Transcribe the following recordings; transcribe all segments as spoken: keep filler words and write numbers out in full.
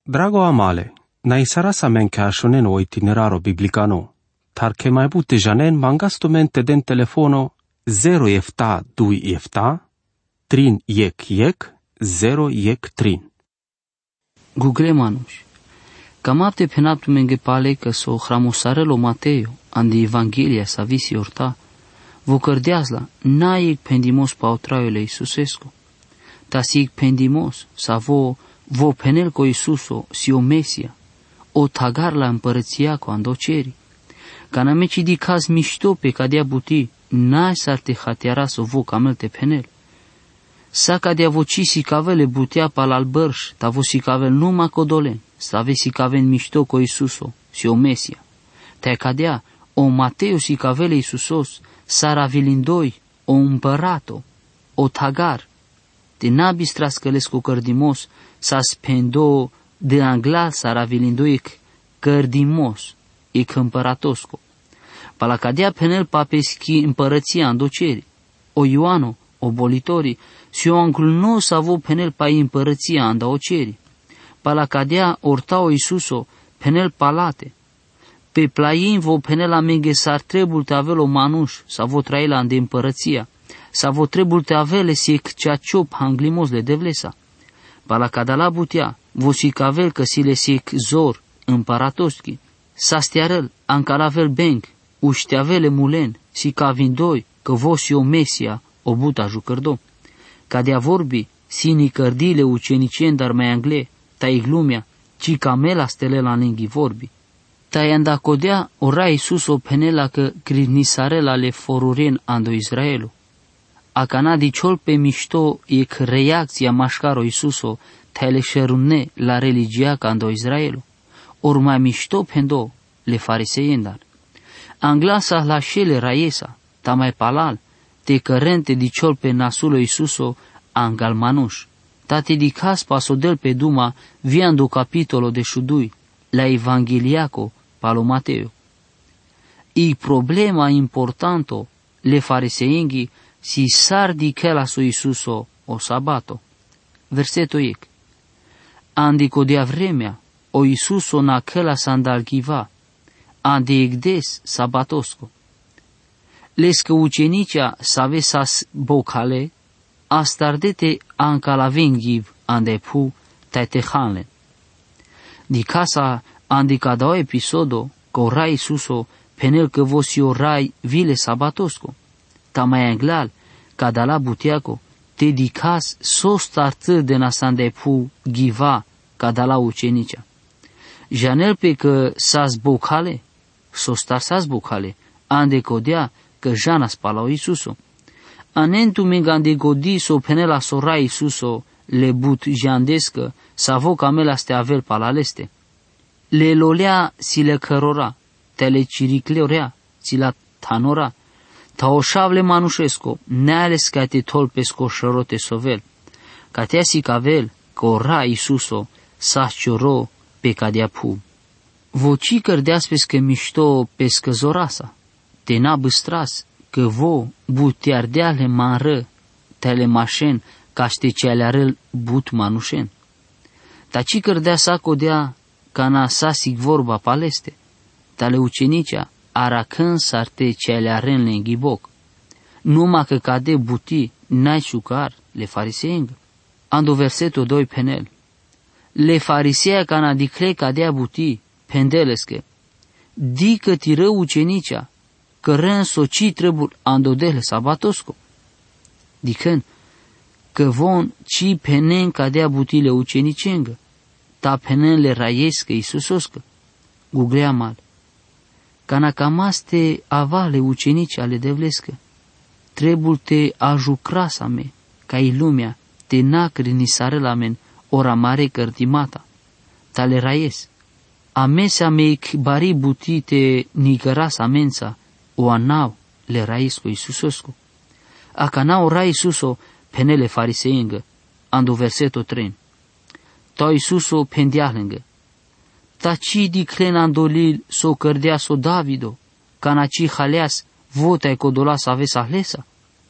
Drago amale, na isara sa men ka shonen o itineraro biblicano, tar ke mai bute janen mangastumente den telefono zero efta dui efta, trin yek yek, zero yek trin. Google manush. Kamapte penaptu menge pale că so hramosarelo Mateo, andi Evanghelia sa visi orta, vo cărdeazla, naic pendimos pautraiole Iisusescu. Tasic pendimos, sa vo, vo penel co Iisuso, si o Mesia, o tagar la împărăția cu andoceri. Canameci di caz mișto pe cadea buti, n-ai s-ar te hatiara să vo camel te penel. Sa cadea voci si cavele butea pal al bărș, ta vo si cavel numai codolen, sa ave si cavel mișto co Iisuso, si o Mesia. Te cadea, o Mateo si cavele Iisusos, sara vilindoi, o împărato, o tagar, te nabis trascălescu cărdimos, sa spendo de angla sara vilindoic cărdimos, ec împăratosco. Pala cadea penel papeschi împărăția îndoceri, o Ioano, o bolitori, si o angul no s-a vo penel pa împărăția andaoceri. Pala cadea ortao Iisuso, penel palate. Pe plain vo penel amenge s-ar trebul te avelo manuș, sa vo traila ande împărăția, sa vo trebul te avele si ec cea ciop hanglimos le devlesa. Pala cadala butea, vo si cavel că si le si ec zor, împăratoschi, sa stiarel, ancalavel benc, ușteavele mulen, si ca vindoi, că vo si o Mesia, o buta jucărdo. Cadea vorbi, si nicărdile ucenicien dar mai angle, ta iglumea, ci camela stele la linghi vorbi. Ta iandacodea ora Iisus o penela că gridnisarela le foruren ando Israelu. A canadi ciol pe mișto ec reacția mașcaro Iisuso tele șerune la religia ca ando Israelu. Or mai mișto pendo le fariseiendar. Anglasa la șele raiesa, ta mai palal, te cărente di ciol pe nasulo Iisuso angal manuș. Ta te di cas pasodel pe duma viando capitolo de șudui, la Evangeliaco palo Mateo. I problema importanto le fariseienghi si sar di chela su Iisuso o sabato. Verseto ec. Andi codea vremea, o Iisuso na chela sandalghiva, andi egdes sabatosco. Lescă ucenicea save sas bocale, astardete anca la venghiv ande pu taite hanlen. Di casa andi cadao episodo, co rai Iisuso penel că vosi o rai vile sabatosco. Ta mai anglal, cadala buteaco, te di cas sos tartă de nasande pu ghiva cadala ucenicea. Janel pe că sas bocale, sos tar sas bocale, ande codea că jana spalao Iisuso. Anentu mengande godi so penela sorai Iisuso le but jandescă, savo camela ste avel palaleste. Le lolea si le cărora, te le ciricleorea, si la tanora, ta o șavle manușesco, neales ca te tolpesco șărote sovel, ca te si cavel, că ora Iisuso, sa cioro pe cadea pu. Voci cărdeas pescă mișto pescă zorasa, te n-a băstras, că vo buteardeale mară, tele mașen, ca ște cealearel but manușen. Taci cărdea sa codea, ca na sa sig vorba paleste, tale ucenicea, aracân sarte cealearen le înghiboc. Numai că cade buti, n-ai șucar, le fariseengă. Ando versetul doi penel. Le farisea ca na dicre cadea buti, pendelesche. Dică tiră ucenicea, că rân soci trebul andodele sabatosco. Dicân, că von ci penen cadea butile ucenicengă, ta penen le raiescă Iisusoscă. Googlea mal. Cana camaste avale ucenici ale devlescă. Trebul te ajucrasa me, ca i lumea, te nacri nisare la men, ora mare cărtimata. Ta le raies. Amesea meic bari butite nigăras amența, o anau le raiesco Iisusosco. A canau ra Iisuso penele fariseengă, andu verseto tren. Ta Iisuso pendiahlengă. Taci di clen andolil so cărdea so Davido, canaci haleas votai codolas aves ahlesa.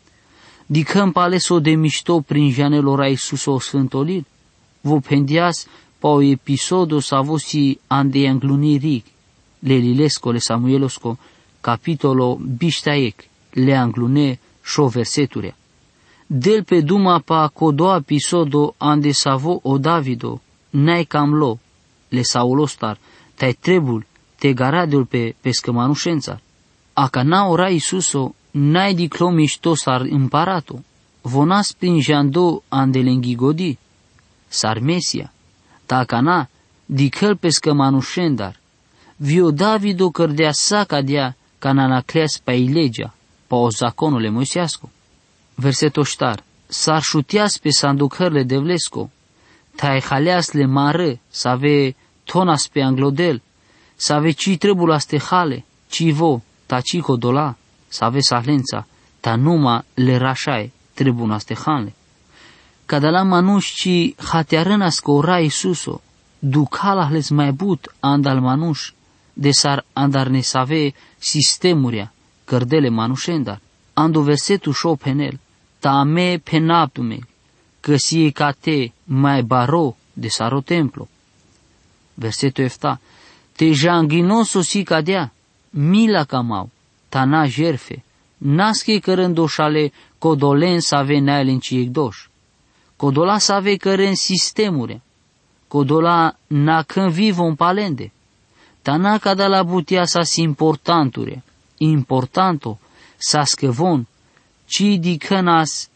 Di câmp ales o de mișto prin janelor a Iisuso o sfântolil, vo pendias pa o episodo savo si ande anglunirig, le lilesko le Samuelosko, capitolo bishtaek, le anglune sho verseturea. Del pe duma pa kodo episodo ande savo o Davido, nai camlo, le Saulostar, tai trebul, te garadul pe pescămanușențar. Aca na ora Isuso, nai di clomișto sar împarato, vonas prin jando andele înghigodi, sar Mesia, ta na, di căl pescămanușendar, vio Davido cărdea saca dea ca nanacleas pa ilegea, pa o zaconule moiseasco. Versetul ștar, s-ar șuteas pe sanducările de vlesco, tai haleas le mare, să ave tonas pe anglodel, să ave ci trebul ste hale, ci vo, ta ci codola, să ave sahlența, ta numa le rașae, trebul ste hanle. Cadala manuș ci hatearănas că ora Isuso, ducalahles mai but andal manuș, de s-ar andarne să ave sistemuria, cărdele manușendar. Ando versetul șo penel, ta me penaptume, că sie ca te mai baro de saro templo. Versetul efta, te janginoso si cadea, mila camau, ta na jerfe, nasche cărândoșale codolen să ave neale în ciegdoș. Codola să ave cărân sistemurea, codola na când vivo în palende, ta na cada la butia sa si importanturea, importanto, sa scăvon, ci di cănas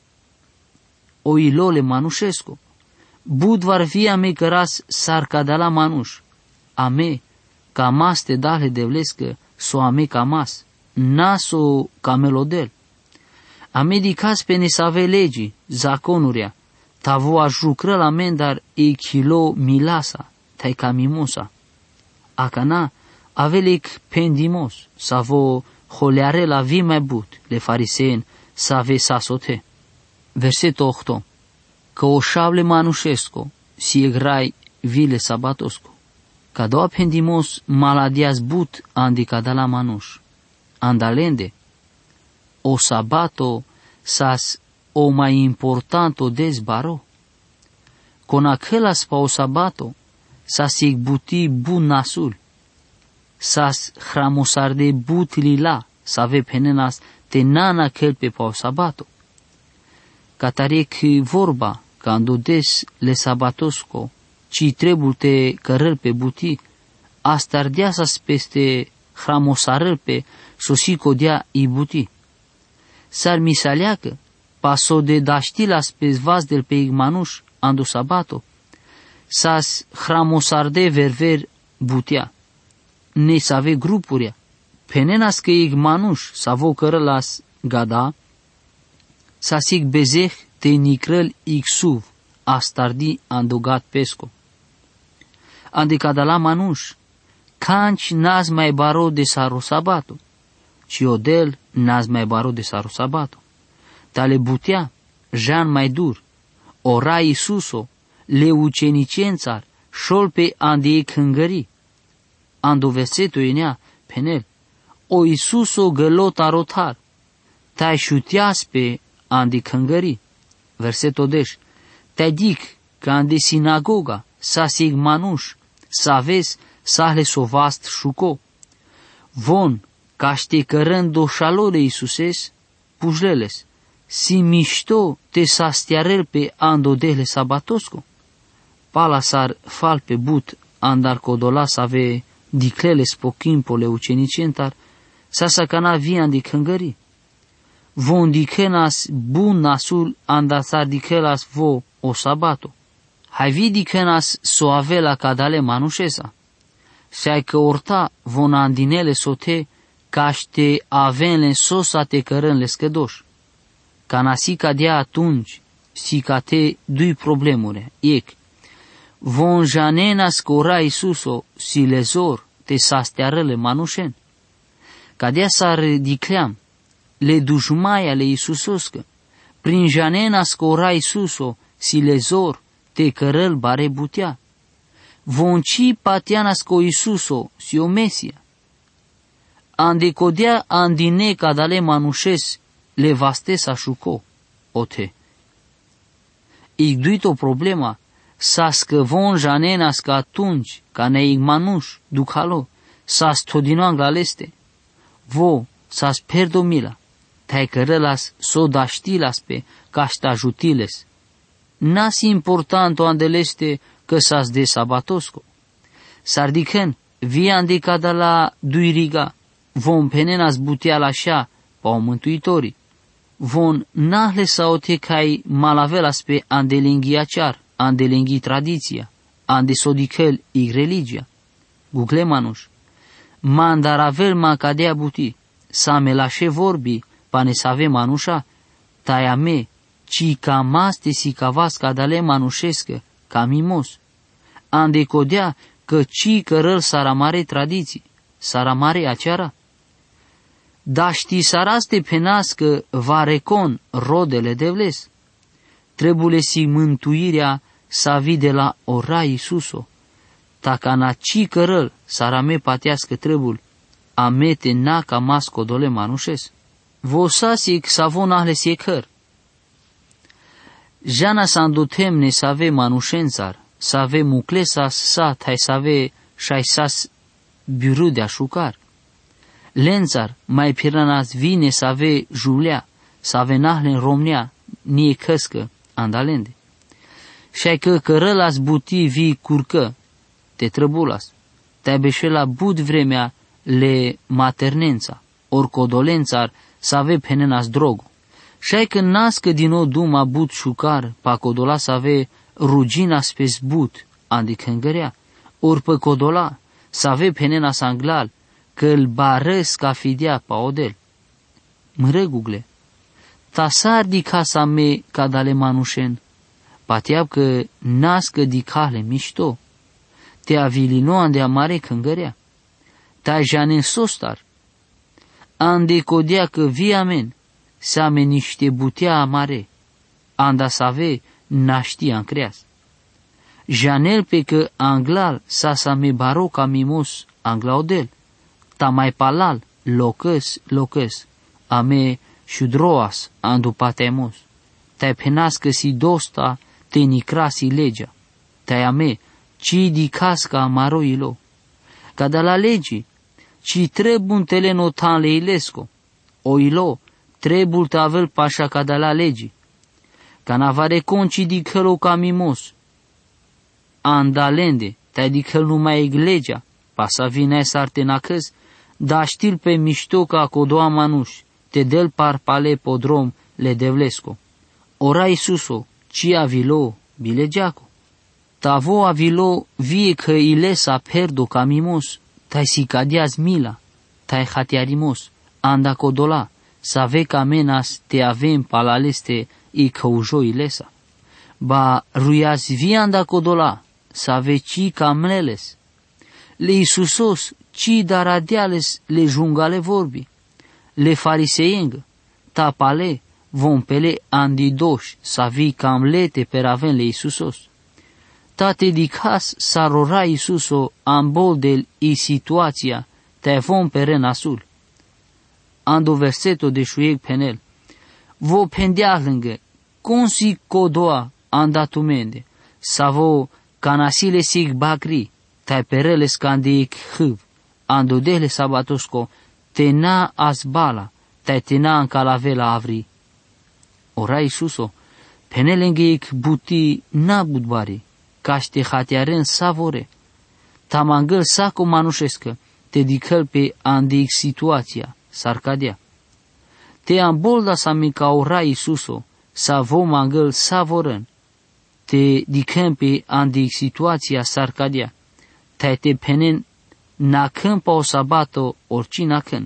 o ilole manușescu. Budvar via me căras s-ar cadala manuș. Ame, camas te dale de vlescă, so ame camas, naso camelodel. Ame di cas pe nesave legii, zaconurea, tavo aș lucră la mendar e kilo milasa, tai camimosa. Acana, avelec pendimos, savo holeare la vi mai but, le fariseen, să ave sasote. Versetul opt. Că o șable manușesco, si egrai vile sabatosco. Ca doua pendimos maladias but andicada la manuș. Andalende, o sabato sas o mai importanto dezbaro. Con aquelas pa o sabato, sas ig buti bun nasul. Sas hramosar de but lila, să ave penenas te nana cel pe pa o sabato. Catarec vorba, când des le sabatosco, ci trebul te cărăl pe buti, astardeasas peste hramosarăl pe sosico dea i buti. S-ar misaleacă, paso de daștilas pe zvazdel pe igmanuș, andu sabato, sas hramosarde verver butea. Ne să ave grupuria, penenas că igmanuș să vo cărălas gada, sa sig bezeh te nicrăl ixuv, astardi andogat pesco. Andicadala manuș, canci n-az mai baro de saro sabato, ci odel n-az mai baro de saro sabato. Tale butea, jan mai dur, ora Isuso, le ucenicențar, șol pe andei cângări. Ando versetul enea, penel, o Isuso gălot arotar, tai șuteas pe andi cângări. Versetul deș, te dic că andi sinagoga, sa sig manuș, sa vezi, sa le sovast șuco. Von, ca ște cărând o șalore Isuses, pujleles, si mișto te sa stiarel pe ando dele sabatosco. Pala s-ar fal pe but andar codola să ave diclele spochimpole ucenicentar, sa sacana via di cângări. Von dicenas bun nasul andasar dicelas vo o sabato. Hai vi dicenas so avela cadale manușesa. Se-ai că orta von andinele sote caște avenle sosa te cărânle scădoș. Ca nasica dea atunci, si ca te dui problemure, ec. Von janenas cora Isuso si lezor te sastearele manușen. Ca dea s-ar dicleam, le dușmaia le Isusoscă, prin janena scora Isuso, si lezor, te cărăl bare butea. Vonci patiana sco Isuso, si o Mesia. Andecodea andine cadale manușes, le vastesa șuco, ote. Igduito problema, sască von janenas că atunci, ca neig manuș, ducalo, sas todinoang la leste. Vo, sas perdomila, tai cărălas so daștilas pe cașta jutiles. Nas important o andeleste că sas de sabatosco. Sardicân, via andicada la duiriga, von penenas butea la șa, pa o mântuitorii. Von nahle saote cai malavelas pe andelinghi aciar, andelinghi tradiția, ande sodicel ig religia. Gugle manuș. Mandaravel ma cadea buti, sa me lașe vorbi, pane save manușa, taia me, ci ca maste si cavas cadale manușescă, ca mimos. Ande codea că ci cărăl saramare tradiții, saramare aceara. Da ști saraste penască varecon rodele de vles. Trebuie si mântuirea sa vide la ora Iisuso. Taca na ci cărăl sarame patească trebul, amete na ca masco dole manușes. Vosasic savon ahle siecăr. Jana sandutemne save manușențar, save muclesas sa tai save șaisas biru de așucar. Lențar mai piranas vine save julea, save nahle în Romnea, nie căscă andalende. Și că cărălas buti vi curcă, te trăbulas, te beșela bud vremea le maternența, orcodolențar save penenas drogo. Și că nască din o duma but șucar, pa codola save rugina spes but, adică îngărea, ori pe codola save penenas anglal, că îl barăs ca fidea pa odel. Mărăgugle, ta sar di casa me cadale manușen, pateab că nască di cale mișto, te avilino ande amare cângărea, ta janen sostar, ande codea că via men, seame niște butea amare, anda save naștia în creas. Janel pe că anglal sa sa me baroca mimos anglaudel, ta mai palal locăs locăs, ame șudroas andu patemos, te penască si dosta te nicrasi legea, te ame ci di casca amaroilo, ca de la legii, ci trebun tele notan leilesco, oilo trebul tavel pașa ca de la legii, ca navare conci di călo ca mimos, andalende, te di căl numai eg legea, pasa vine sarte nacăs, da știl pe mișto ca codoa manuș, te del par pale podrom le devlesco. Ora Iisuso, ci avilo bilegeaco. Tavo avilo vie că ilesa perdo ca mimos, tai si cadiaz mila, tai hatiarimos, anda codola, save ca menas te avem palaleste i căujo ilesa. Ba ruiaz vi anda codola, save ci ca mleles. Le Iisusos, ci daradiales le jungale vorbi, le fariseengă, tapale, vompele andidoși, sa vi cam lete per aven le Iisusos. Tate dicas sarora Iisuso amboldel i situația, te vom pere nasul. Ando verseto de șuieg penel, vo pendea lângă, consi codoa andatumende, sa vo canasile sig bacri, te perele scandeic hâv, ando dele sabatosco, te na asbala, te te na în calavela avri. Ora Iisuso, penelengeic buti na budbari, caște hatiaren savore, tamangăl saco manușescă, te dicăl pe andic situația, sarcadea. Te ambolda sa mica ora Iisuso, sa vo mangăl savorân, te dicăm pe andic situația, sarcadea, te te penen nacân pa o sabato orici nacân.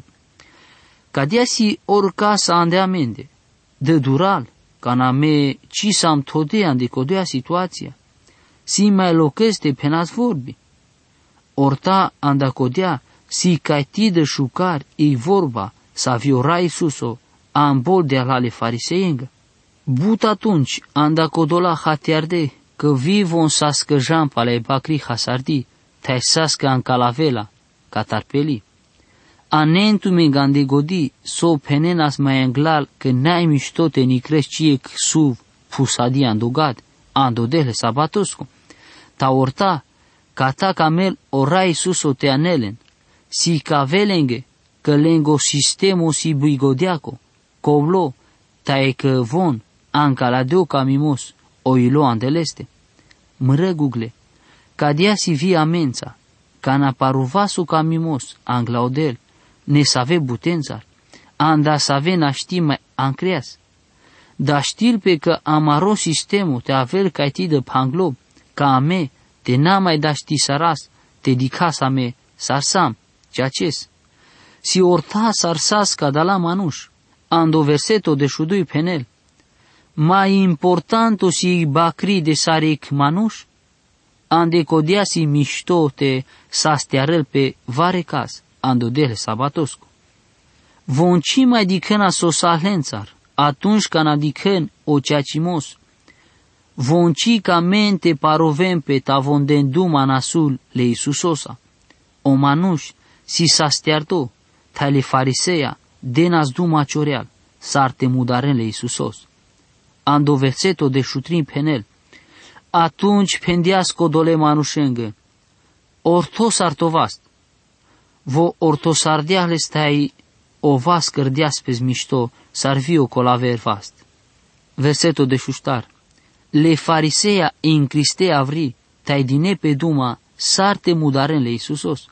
Cadea si orca sa ande amende, de dural, ca n-ame ci s-am todea ande codea situația, si mai loceste penas vorbi. Orta anda codea, si caiti de șucar ei vorba, sa viora Iisuso, a amboldea la le fariseiengă. But atunci anda codola hatiarde, că vivon sa scăjam pa le bacri hasardi, te sască în calavela, ca tarpeli. Anentume gande godi, so penenas mai englal, că n-ai miștote ni creșcie suv, pusadi andugad, andodele sabatosco, ta orta, kata kamel ora Isuso te anelen, si kavelenge, că lengo sistemo si buigodiaco, coblo, ta e că von, anca la deo camimos, o ilo andeleste. Mră gugle, ca dia si via mența, ca na paruvasu camimos, anglaudel, ne save butențar, anda save naști mai ancreas. Da știl pe că amaro sistemul te avel ca ti de panglob, ca a me, te n-a mai da ști saras, te dicasa me, sarsam, ceaces. Si orta sarsas ca da la manuș, ando verseto de șudui penel. Mai importanto si bacri de saric manuș, ande codia si mișto te sastearel pe vare caz, ando dele sabatoscu. Vonci mai dicăna sosalențar, atunci ca n-adicăn o ceacimos, vonci ca mente parovem pe tavonden duma nasul le Isusosa. O manuș si sastearto, tale fariseia, denas duma cioreal, sarte mudaren le Isusos. Ando verseto de șutrin penel, atunci pendească dole manușengă, ortos artovast, vo ortosardeale stai o vas cărdeas pe mișto, s-ar vi o colaver vast. Verseto de șuștar, le fariseia in Criste avri, tai dine pe duma, sarte mudaren le Isusos.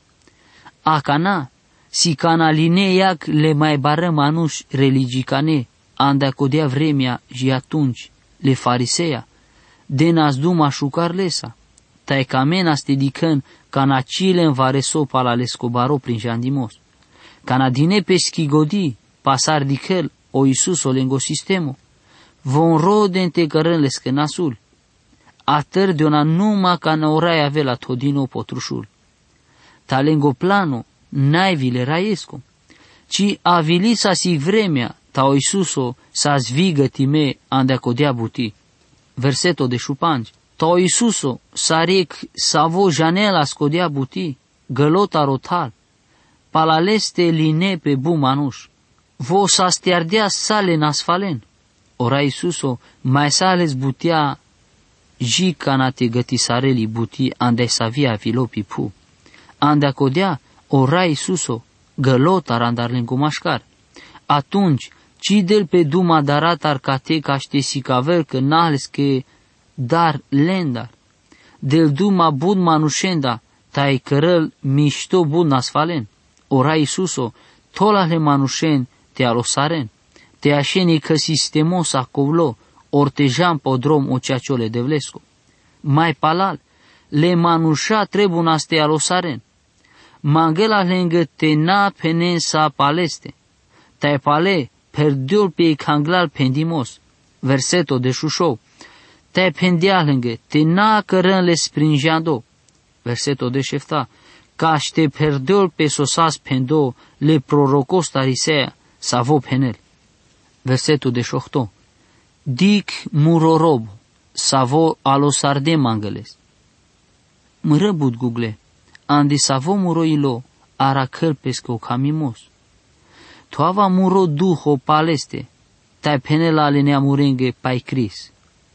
Acana, si cana lineiac le mai bară manuș religicane, anda codea vremea și atunci, le fariseia, denas duma șucarlesa, tai camenas te dicăn cana cile în vare sopa la lescobaro prin jandimos. Cana dine pe schigodi, pasar dicel, o Iisus o lengo sistemo, von rodente cărân lescănasul, atăr de ona numa ca năorai avea todino potrușul. Ta lengo plano, n-ai vile raiesco, ci avilisa si vremea, ta o Iisuso sa zvigă time andea codea buti. Verseto de șupangi, ta o Iisuso sa rec sa vo janela scodea buti, gălota rotal, palaleste line pe bu manuș, vo sa steardea sale nasfalen, ora Iisuso mai sales butia ji cana te gătisareli buti andea sa via filopi pu, andea codea ora Iisuso gălota randar lengumașcar. Atunci, cidel pe duma darat arcate caște si caver că nahles că dar lendar, del duma bun manușenda, tai cărăl mișto bun nasfalen, ora Iisuso, tolale manușen te alosaren, te așeni că sistemos acolo, ortejan podrom o ceaciole de vlesco. Mai palal, le manușa trebunas te alosaren, mangela lângă te na penen sa paleste, tai pale, perdiol pe canglal pendimos, verseto de șușou, te pendea lângă, te na cărân le springeando, verseto de șefta, ca te perdiol pe sosas pendo, le prorocos tarisea, savo penel. Versetul de șohto, dic murorob, savo alosarde mangăles. Mărăbut gugle, andi savo muroilo, ara călpesco camimos. Toava muro duho paleste, tai penela le neamurenge pai cris.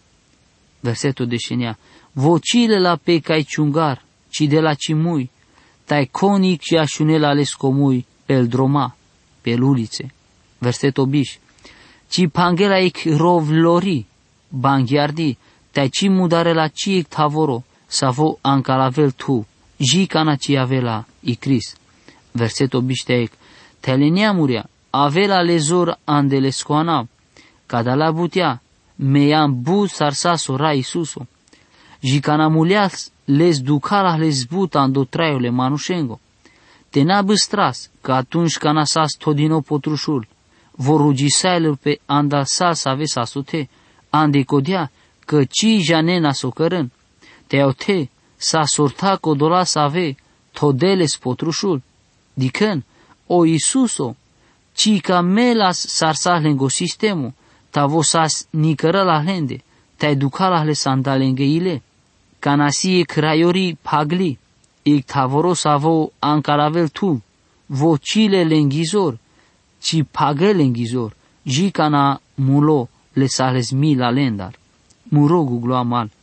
Versetul de șenea, vocile la pe cai ciungar, ci de la cimui, tai conic și așunela les comui, pel droma, pel ulițe. Versetul biș, ci pangela ec rovlori, banghiardi, tai ci mudare la ciec tavoro, savo anca la vel tu, ji cana ci avela i cris. Versetul biș te ec, tele neamuria, avela lezor andele scoana, cada la butea, meiam bu sarsaso ra Isuso, ji cana muleas les ducala les buta ando traiole manușengo. Te n-a băstras, că atunci cana sas todino potrușul, vor rugisailor pe anda sa să ave sa sute, ande codea, că ci janena socărân, te-au te, sa sorta codola să ave, todeles potrușul, dicân, o Isuso, ci ca melas sarsas lengo sistemu, ta vosas nicără la hende, te-ai duca la le sandalenge ile, ca nasie craiori pagli, ic tavoros avo ancalavel tu, vocile lenghizor, ci pagă lenghizor, ji cana mulo le sales mila lendar. Muro guglo amal,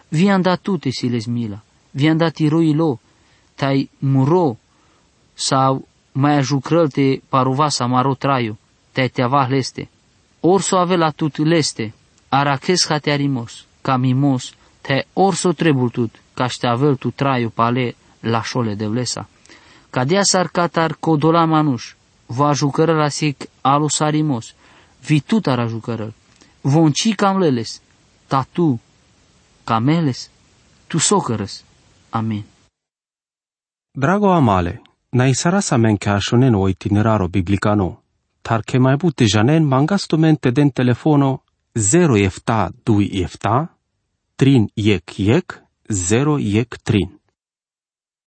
vian dat tu te siles mila, vian dat iroi lo, tai muro, sau mai ajucrăl te paruva sa maro traiu, te te ava leste. Orso ave la tut leste, araches ha te arimos, camimos, te orso trebul tut, ca te avel tu traiu pale la șole de vlesa. Cadea s-ar catar codola manuș, va jucără la sic alus arimos, vitut ara jucărăl, vonci cam leles, tatu, cameles, tu socărăs. Amin. Drago amale, na isarasa menke ashonen o itineraro biblicano, tar ke mai bute janen mangastomente den telefono zero efta dui efta, trin yek yek, zero yek trin.